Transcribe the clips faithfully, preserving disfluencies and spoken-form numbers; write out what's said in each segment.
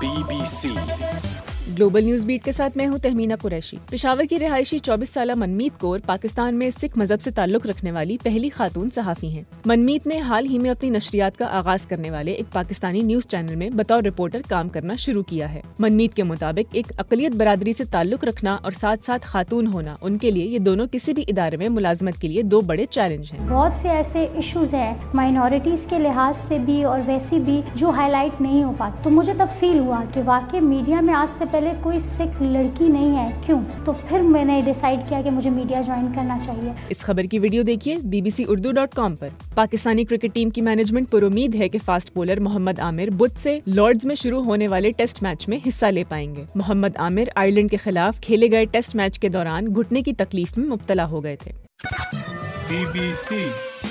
Be B C global news beat کے ساتھ میں ہوں تہمینہ قریشی۔ پشاور کی رہائشی چوبیس سالہ منمیت کور پاکستان میں سکھ مذہب سے تعلق رکھنے والی پہلی خاتون صحافی ہیں۔ منمیت نے حال ہی میں اپنی نشریات کا آغاز کرنے والے ایک پاکستانی نیوز چینل میں بطور رپورٹر کام کرنا شروع کیا ہے۔ منمیت کے مطابق ایک اقلیت برادری سے تعلق رکھنا اور ساتھ ساتھ خاتون ہونا ان کے لیے یہ دونوں کسی بھی ادارے میں ملازمت کے لیے دو بڑے چیلنج ہیں۔ بہت سے ایسے ایشوز ہیں مائنورٹیز کے لحاظ سے بھی اور ویسی بھی جو ہائی لائٹ نہیں ہو پاتے، تو مجھے تب فیل ہوا کہ واقعی میڈیا میں آج سے پہلے کوئی سکھ لڑکی نہیں ہے، کیوں؟ تو پھر میں نے ڈیسائیڈ کیا کہ مجھے میڈیا جوائن کرنا چاہیے۔ اس خبر کی ویڈیو دیکھیے B B C Urdu dot com پر۔ پاکستانی کرکٹ ٹیم کی مینجمنٹ پر امید ہے کہ فاسٹ بولر محمد عامر بدھ سے لارڈز میں شروع ہونے والے ٹیسٹ میچ میں حصہ لے پائیں گے۔ محمد عامر آئرلینڈ کے خلاف کھیلے گئے ٹیسٹ میچ کے دوران گھٹنے کی تکلیف میں مبتلا ہو گئے تھے۔ بی بی سی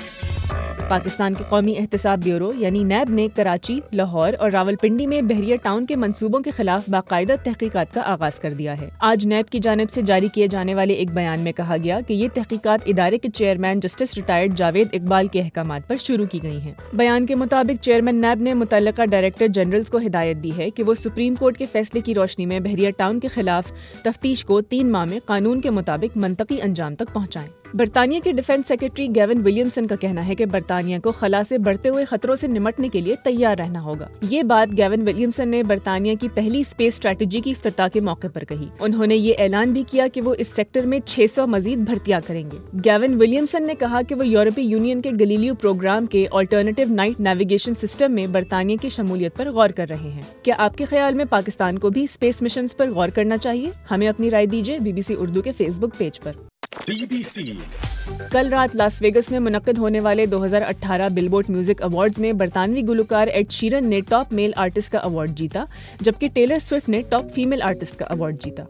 پاکستان کے قومی احتساب بیورو یعنی نیب نے کراچی، لاہور اور راولپنڈی میں بحریہ ٹاؤن کے منصوبوں کے خلاف باقاعدہ تحقیقات کا آغاز کر دیا ہے۔ آج نیب کی جانب سے جاری کیے جانے والے ایک بیان میں کہا گیا کہ یہ تحقیقات ادارے کے chairman justice retired Javed Iqbal کے احکامات پر شروع کی گئی ہیں۔ بیان کے مطابق چیئرمین نیب نے متعلقہ ڈائریکٹر جنرلز کو ہدایت دی ہے کہ وہ سپریم کورٹ کے فیصلے کی روشنی میں بحریہ ٹاؤن کے خلاف تفتیش کو تین ماہ میں قانون کے مطابق منطقی انجام تک پہنچائیں۔ برطانیہ کے ڈیفنس سیکرٹری گیون ولیمسن کا کہنا ہے کہ برطانیہ کو خلا سے بڑھتے ہوئے خطروں سے نمٹنے کے لیے تیار رہنا ہوگا۔ یہ بات گیون ولیمسن نے برطانیہ کی پہلی اسپیس اسٹریٹجی کی افتتاح کے موقع پر کہی۔ انہوں نے یہ اعلان بھی کیا کہ وہ اس سیکٹر میں چھ سو مزید بھرتیاں کریں گے۔ گیون ولیمسن نے کہا کہ وہ یورپی یونین کے گلیلیو پروگرام کے آلٹرنیٹیو نائٹ نیویگیشن سسٹم میں برطانیہ کی شمولیت پر غور کر رہے ہیں۔ کیا آپ کے خیال میں پاکستان کو بھی اسپیس مشنز پر غور کرنا چاہیے؟ ہمیں اپنی رائے دیجیے بی بی سی اردو کے فیس بک پیج پر۔ بی بی سی کل رات لاس ویگس میں منعقد ہونے والے دو ہزار اٹھارہ بل بورڈ میوزک ایوارڈز میں برطانوی گلوکار ایڈ شیرن نے ٹاپ میل آرٹسٹ کا ایوارڈ جیتا، جبکہ ٹیلر سوئفٹ نے ٹاپ فیمیل آرٹسٹ کا ایوارڈ جیتا۔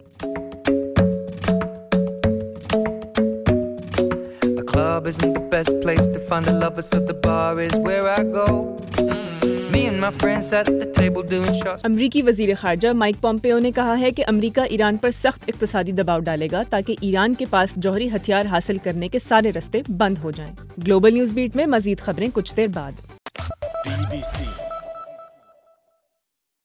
Club isn't the best place to find the lovers, so the bar is where I go. Me and my friends at the table doing shots. امریکی وزیر خارجہ mic Pompeo نے کہا ہے کہ امریکہ ایران پر سخت اقتصادی دباؤ ڈالے گا تاکہ ایران کے پاس جوہری ہتھیار حاصل کرنے کے سارے رستے بند ہو جائیں۔ گلوبل نیوز بیٹ میں مزید خبریں کچھ دیر بعد۔ Be B C